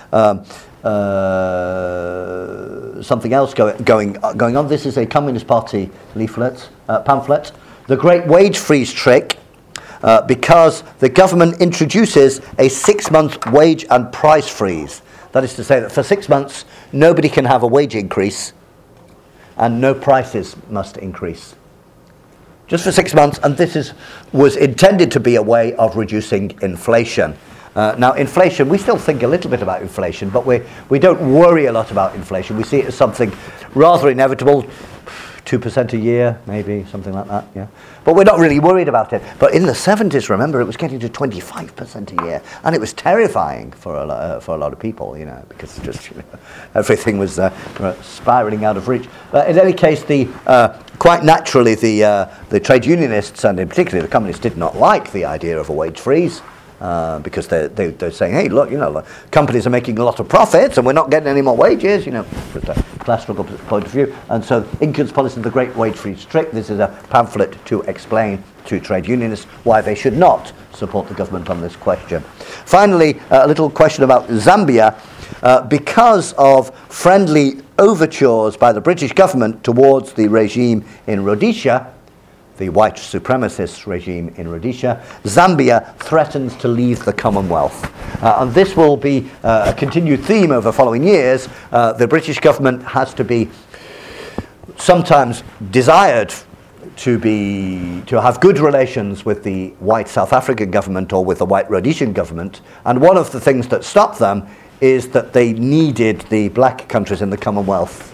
something else going on. This is a Communist Party pamphlet. The Great Wage Freeze Trick, because the government introduces a 6-month wage and price freeze. That is to say that for 6 months, nobody can have a wage increase and no prices must increase. Just for 6 months, and this was intended to be a way of reducing inflation. Now, inflation, we still think a little bit about inflation, but we don't worry a lot about inflation. We see it as something rather inevitable, 2% a year, maybe, something like that, yeah. But we're not really worried about it. But in the 70s, remember, it was getting to 25% a year, and it was terrifying for a lot of people, you know, because just, you know, everything was spiraling out of reach. In any case, quite naturally, the trade unionists, and in particular the communists, did not like the idea of a wage freeze. Because they're saying, hey, look, you know, companies are making a lot of profits and we're not getting any more wages, you know, from a class struggle point of view. And so Income's policy, the Great Wage Freeze Trick, this is a pamphlet to explain to trade unionists why they should not support the government on this question. Finally, a little question about Zambia. Because of friendly overtures by the British government towards the regime in Rhodesia, the white supremacist regime in Rhodesia, Zambia threatens to leave the Commonwealth. And this will be a continued theme over following years. The British government has to be sometimes desired to have good relations with the white South African government or with the white Rhodesian government. And one of the things that stopped them is that they needed the black countries in the Commonwealth.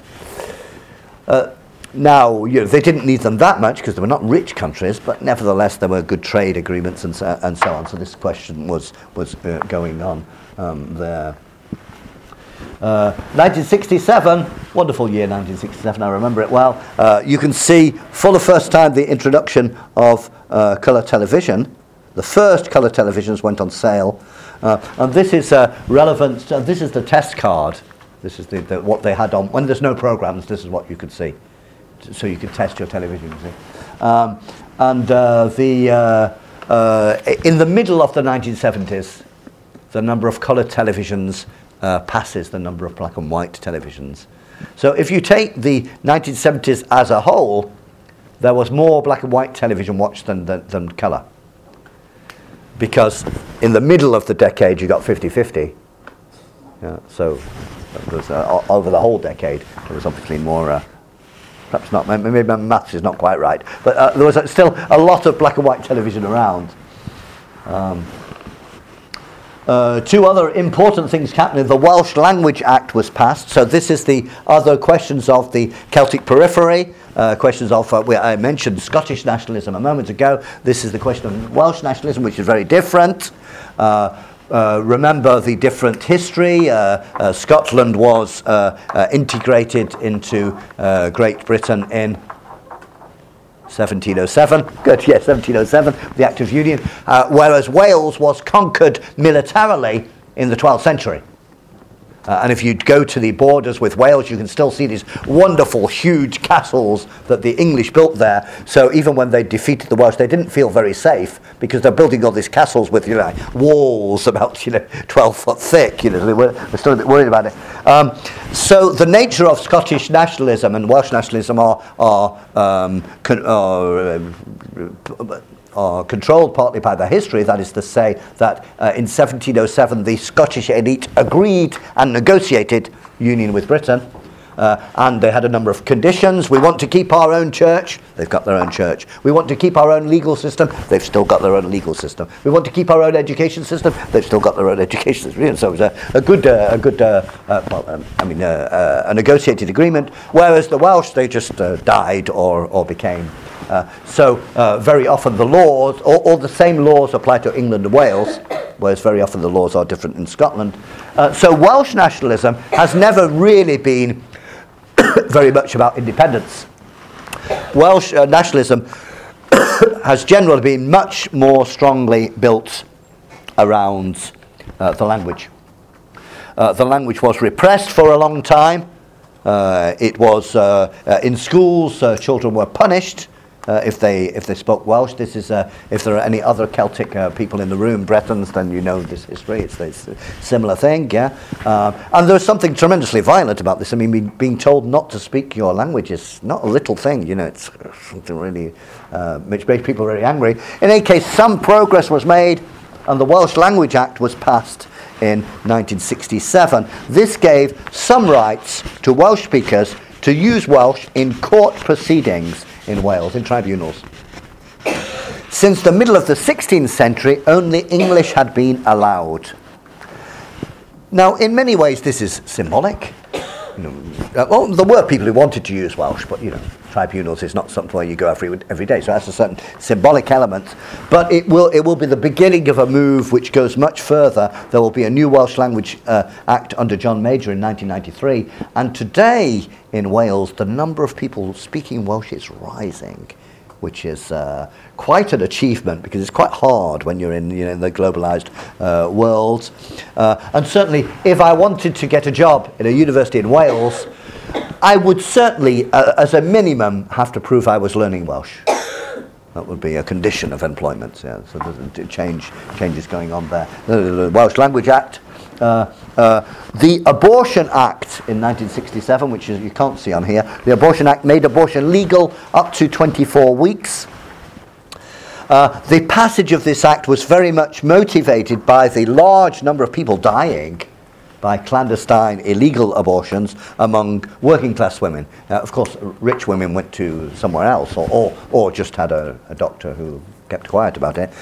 Now, you know, they didn't need them that much because they were not rich countries, but nevertheless there were good trade agreements and so on. So this question was going on there. 1967, wonderful year 1967, I remember it well. You can see for the first time the introduction of colour television. The first colour televisions went on sale. And this is relevant, this is the test card. This is what they had on, when there's no programs, this is what you could see. So you could test your television, you see. In the middle of the 1970s, the number of colour televisions passes the number of black and white televisions. So if you take the 1970s as a whole, there was more black and white television watched than colour. Because in the middle of the decade you got 50-50. Yeah, so it was, over the whole decade there was obviously more, perhaps not, maybe my maths is not quite right, but there was still a lot of black and white television around. Two other important things happening. The Welsh Language Act was passed, so this is the other questions of the Celtic periphery, questions of, I mentioned Scottish nationalism a moment ago. This is the question of Welsh nationalism, which is very different. Remember the different history. Scotland was integrated into Great Britain in 1707. Good, yes, 1707, the Act of Union. Whereas Wales was conquered militarily in the 12th century. And if you go to the borders with Wales, you can still see these wonderful, huge castles that the English built there. So even when they defeated the Welsh, they didn't feel very safe because they're building all these castles with, walls about, 12 foot thick. They're still a bit worried about it. So the nature of Scottish nationalism and Welsh nationalism are controlled partly by the history. That is to say that in 1707 the Scottish elite agreed and negotiated union with Britain, and they had a number of conditions. We want to keep our own church. They've got their own church. We want to keep our own legal system. They've still got their own legal system. We want to keep our own education system. They've still got their own education system. So it was a negotiated agreement. Whereas the Welsh, they just died or became. So very often the laws, all the same laws apply to England and Wales, whereas very often the laws are different in Scotland. So Welsh nationalism has never really been very much about independence. Welsh nationalism has generally been much more strongly built around the language. The language was repressed for a long time. It was in schools, children were punished if they spoke Welsh. This is if there are any other Celtic people in the room, Bretons, then you know this history. It's a similar thing, yeah. And there's something tremendously violent about this. I mean, being told not to speak your language is not a little thing. It's something really which makes people very angry. In any case, some progress was made, and the Welsh Language Act was passed in 1967. This gave some rights to Welsh speakers to use Welsh in court proceedings in Wales, in tribunals. Since the middle of the 16th century, only English had been allowed. Now, in many ways, this is symbolic. Well, there were people who wanted to use Welsh, but tribunals is not something where you go every day, so that's a certain symbolic element. But it will be the beginning of a move which goes much further. There will be a new Welsh Language Act under John Major in 1993, and today in Wales the number of people speaking Welsh is rising, which is quite an achievement because it's quite hard when you're in the globalized world. And certainly, if I wanted to get a job in a university in Wales, I would certainly, as a minimum, have to prove I was learning Welsh. That would be a condition of employment. Yeah, so there's changes going on there. The Welsh Language Act. The Abortion Act in 1967, which you can't see on here, the Abortion Act made abortion legal up to 24 weeks. The passage of this act was very much motivated by the large number of people dying by clandestine illegal abortions among working class women. Of course, rich women went to somewhere else or just had a doctor who kept quiet about it.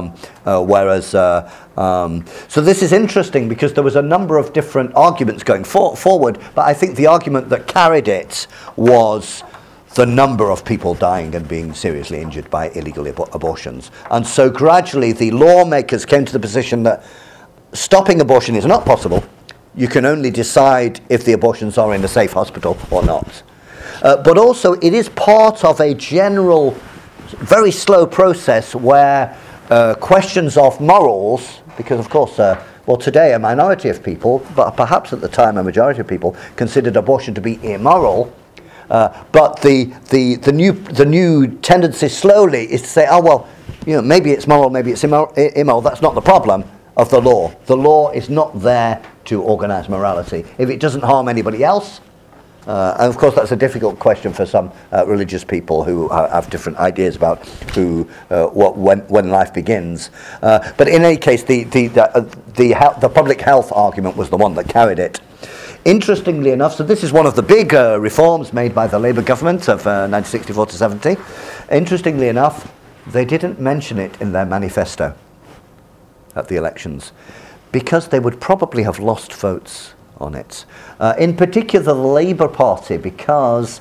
So this is interesting because there was a number of different arguments going forward, but I think the argument that carried it was the number of people dying and being seriously injured by illegal abortions. And so gradually the lawmakers came to the position that stopping abortion is not possible, you can only decide if the abortions are in a safe hospital or not. But also it is part of a general, very slow process where questions of morals, because of course, well, today a minority of people, but perhaps at the time a majority of people, considered abortion to be immoral. But the new tendency slowly is to say, oh well, maybe it's moral, maybe it's immoral. That's not the problem of the law. The law is not there to organise morality. If it doesn't harm anybody else, and of course that's a difficult question for some religious people who have different ideas about when life begins. But in any case, the public health argument was the one that carried it. Interestingly enough, so this is one of the big reforms made by the Labour government of 1964 to 70. Interestingly enough, they didn't mention it in their manifesto at the elections because they would probably have lost votes on it. In particular, the Labour Party, because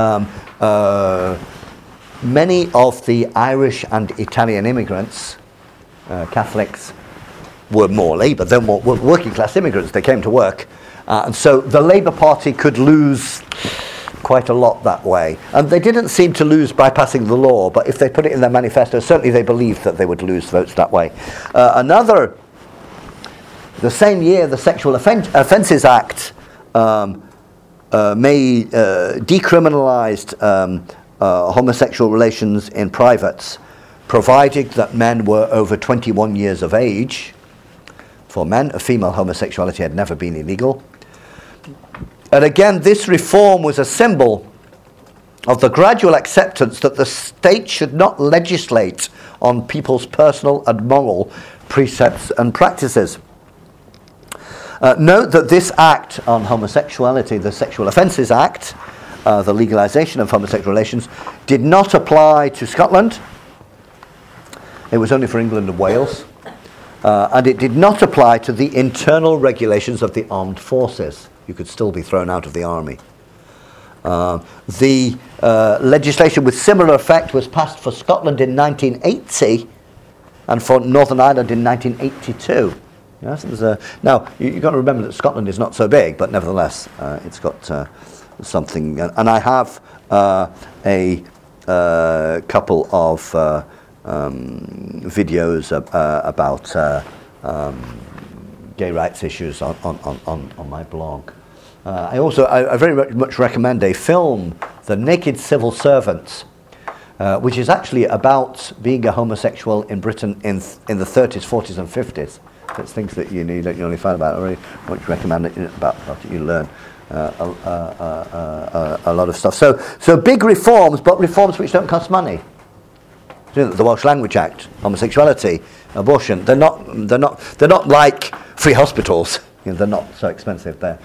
many of the Irish and Italian immigrants, Catholics, were more Labour. They were working class immigrants. They came to work. And so the Labour Party could lose quite a lot that way. And they didn't seem to lose by passing the law, but if they put it in their manifesto, certainly they believed that they would lose votes that way. The same year, the Sexual Offences Act decriminalised homosexual relations in privates, provided that men were over 21 years of age. For men, a female homosexuality had never been illegal. And again, this reform was a symbol of the gradual acceptance that the state should not legislate on people's personal and moral precepts and practices. Note that this act on homosexuality, the Sexual Offences Act, the legalisation of homosexual relations, did not apply to Scotland. It was only for England and Wales. And it did not apply to the internal regulations of the armed forces. You could still be thrown out of the army. The legislation with similar effect was passed for Scotland in 1980 and for Northern Ireland in 1982. Yes, now, you've got to remember that Scotland is not so big, but nevertheless, it's got something. And I have a couple of videos about gay rights issues on my blog. I very much recommend a film, The Naked Civil Servants, which is actually about being a homosexual in Britain in the 30s, 40s and 50s. It's things that you only find about. I really much recommend it about it. You learn a lot of stuff. So big reforms, but reforms which don't cost money. The Welsh Language Act, homosexuality, abortion. They're not like free hospitals. They're not so expensive there.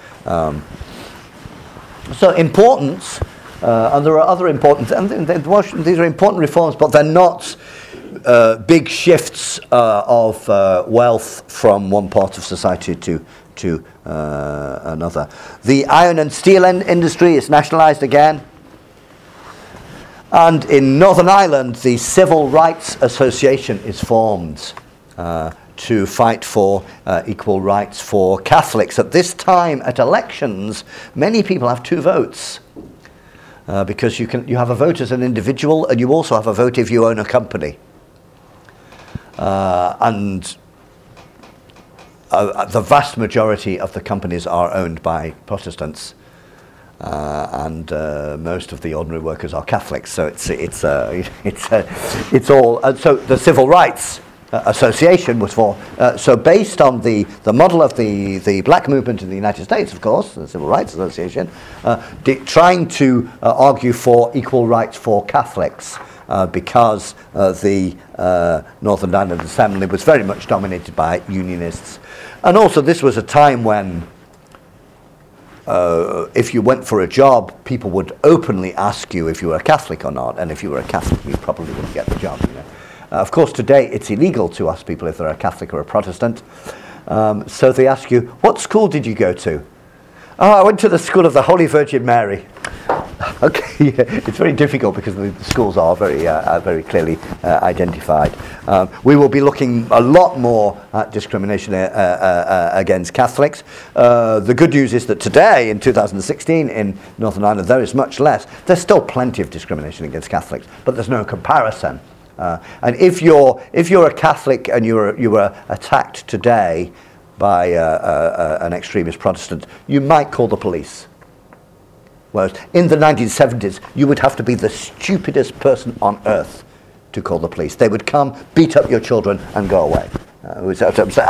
So importance, and there are other important. And these are important reforms, but they're not big shifts of wealth from one part of society to another. The iron and steel industry is nationalised again. And in Northern Ireland, the Civil Rights Association is formed to fight for equal rights for Catholics. At this time, at elections, many people have two votes because you have a vote as an individual, and you also have a vote if you own a company. And the vast majority of the companies are owned by Protestants. And most of the ordinary workers are Catholics, so it's all. So the Civil Rights Association was for. So based on the model of the black movement in the United States, of course, the Civil Rights Association, trying to argue for equal rights for Catholics, because the Northern Ireland Assembly was very much dominated by Unionists, and also this was a time when. If you went for a job, people would openly ask you if you were a Catholic or not, and if you were a Catholic, you probably wouldn't get the job. Of course, today it's illegal to ask people if they're a Catholic or a Protestant. So they ask you, what school did you go to? Oh, I went to the school of the Holy Virgin Mary. Okay, it's very difficult because the schools are very clearly identified. We will be looking a lot more at discrimination against Catholics. The good news is that today, in 2016, in Northern Ireland, there is much less. There's still plenty of discrimination against Catholics, but there's no comparison. And if you're a Catholic and you were attacked today by an extremist Protestant, you might call the police. Whereas in the 1970s, you would have to be the stupidest person on earth to call the police. They would come, beat up your children, and go away. It was a total.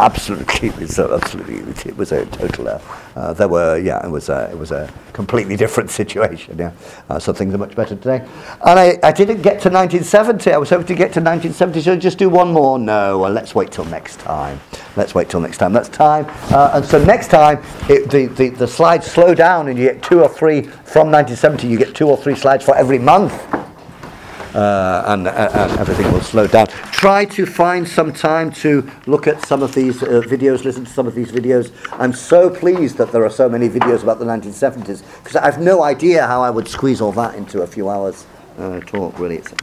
It was a completely different situation. Yeah, so things are much better today. And I didn't get to 1970. I was hoping to get to 1970. Should I just do one more? No. Well, let's wait till next time. That's time. And so next time, the slides slow down, and you get 2 or 3 from 1970. You get 2 or 3 slides for every month. And everything will slow down. Try to find some time to look at some of these videos, listen to some of these videos. I'm so pleased that there are so many videos about the 1970s, because I have no idea how I would squeeze all that into a few hours talk, really.